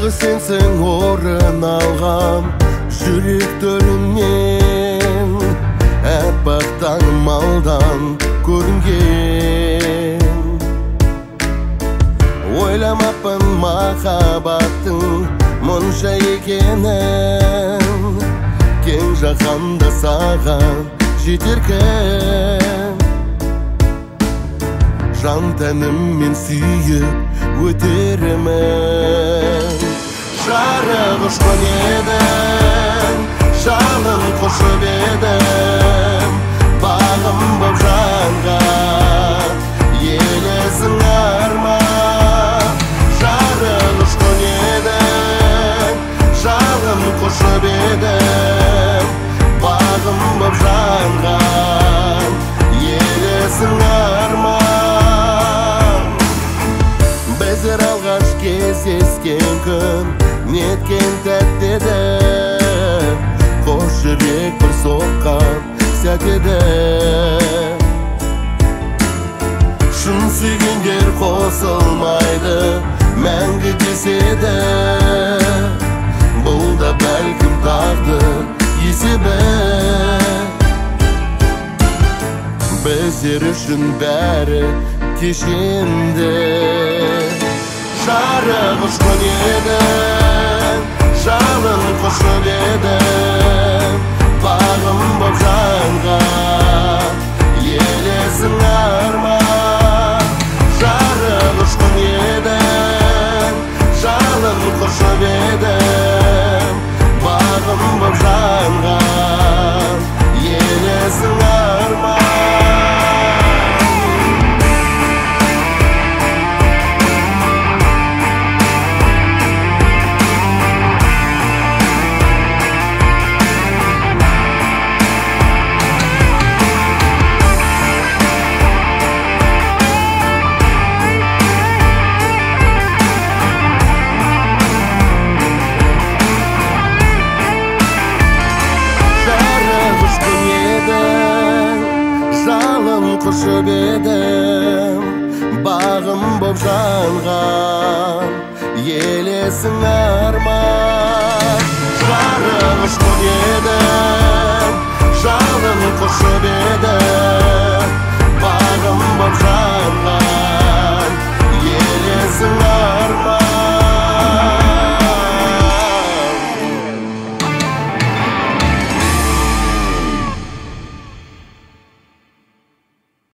sensin orun algam жүректөрүмнен аппак таңым алдан көрүнген ойламаппын махаббаттың мұнша екенін кең жаһанда саған жетеркен жан тәніммен сүйіп өтермін жарық ұшқан едің жалын құшып едім бағым боп жанған елесің арман жарық ұшқан едің жалын құшып едім бағым боп жанған елесің арман біздер алғаш кездескен күн неткен тәтті еді қос жүрек бір соққан сәт еді шын сүйгендер қосылмайды мәңгі деседі бұл да бәлкім тағдыр есебі біздер үшін бәрі кешенді жарық ұшқан едің жалын құшып едім бағым боп жанған елесің арман жарық ұшқан едің жалын құшып едім бағым боп жанған елесің арман құшып едім бағым боп жанған елесің арман